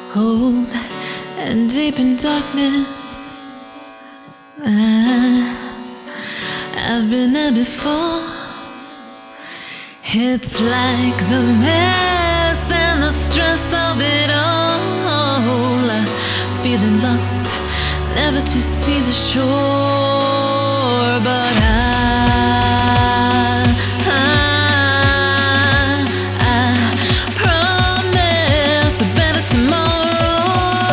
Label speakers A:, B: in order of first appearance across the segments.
A: Cold and deep in darkness. I've been there before. It's like the mess and the stress of it all. Feeling lost, never to see the shore. But I promise a better tomorrow.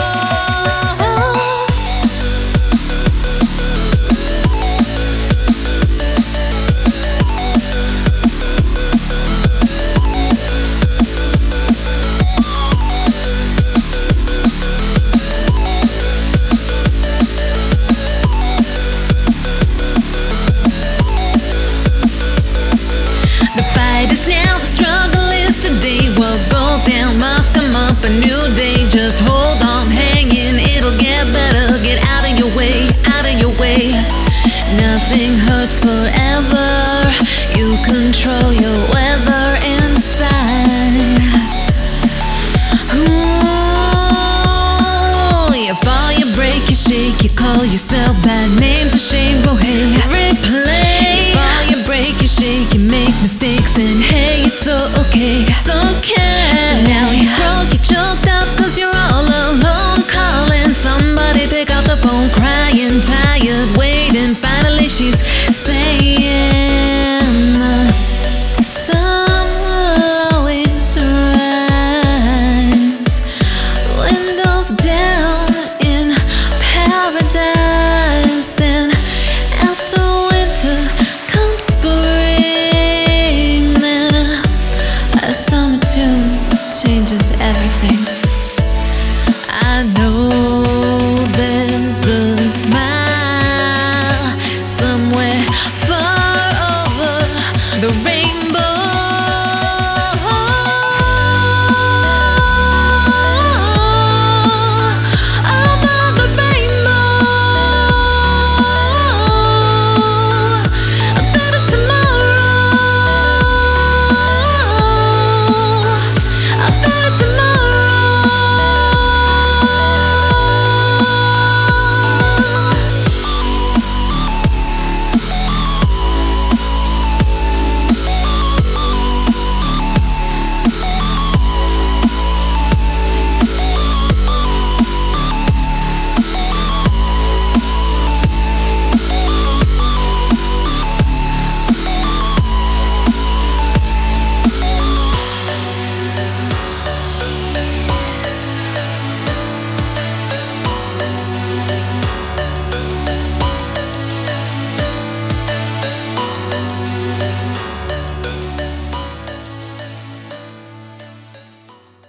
A: The fight is now, the struggle is today. What goes down must come up a new day. Just hold on, hang in, it'll get better. Get out of your way, out of your way. Nothing hurts forever. You control your weather inside. Ooh, you fall, you break, you shake, you call yourself